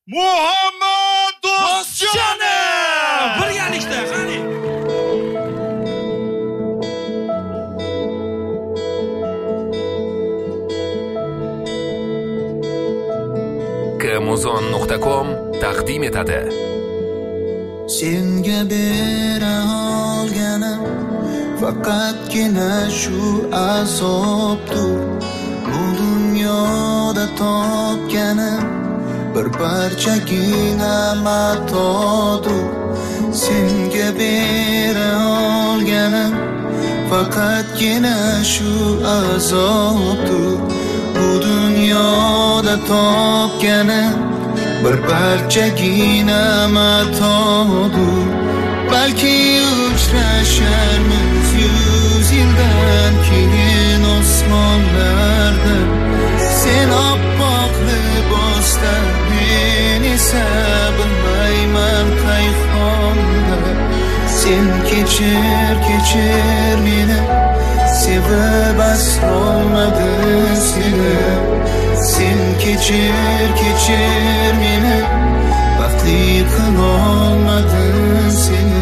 Muhammad Do'stjonov birgalikda qani. Kmuzon.com taqdim etadi. Senga bera olganim faqatgina shu azobdir. Bu dunyoda topganim bir parchagina matodir. Senga bera olganim faqatgina shu azobdir. Bu dunyoda topganim bir parchagina matodir. Balki uchrasharmiz 100 yildan keyin osmonlarda. Sen oppoq libosda, men esa bilmayman qayxonda. Sen kechir meni, sevib asrolmadim seni. Sen kechir meni, baxtli qilolmadim seni.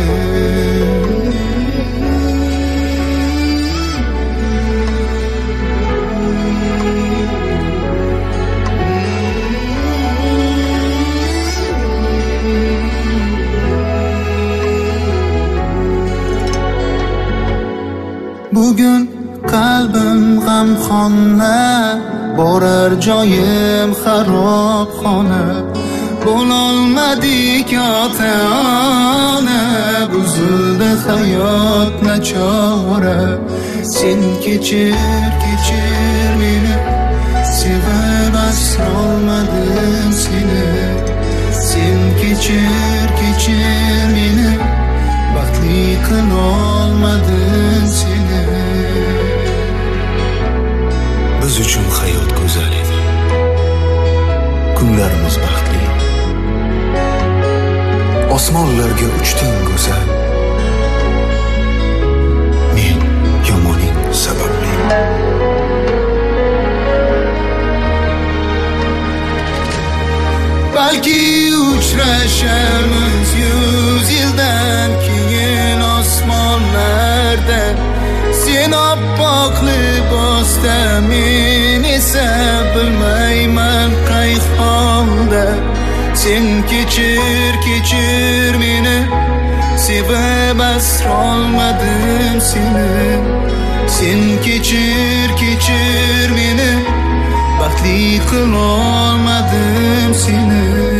Bugun qalbim g'amxona, borar joyim xarobxona. Bo'lolmadik ota-ona, buzildi hayot nachora. Sen kechir meni, sevib asrolmadim seni. Sen kechir meni, baxtli qilolmadim seni. Biz uchun hayot go'zal edi, kunlarimiz baxtli. Osmonlarga uchding go'zal, men yomoning sababli. Balki uchrasharmiz 100 yildan keyin osmonlarda. Sen oppoq libosda, men esa bilmayman qayxonda. Sen kechir meni, sevib asrolmadim seni. Sen kechir meni, baxtli qilolmadim seni.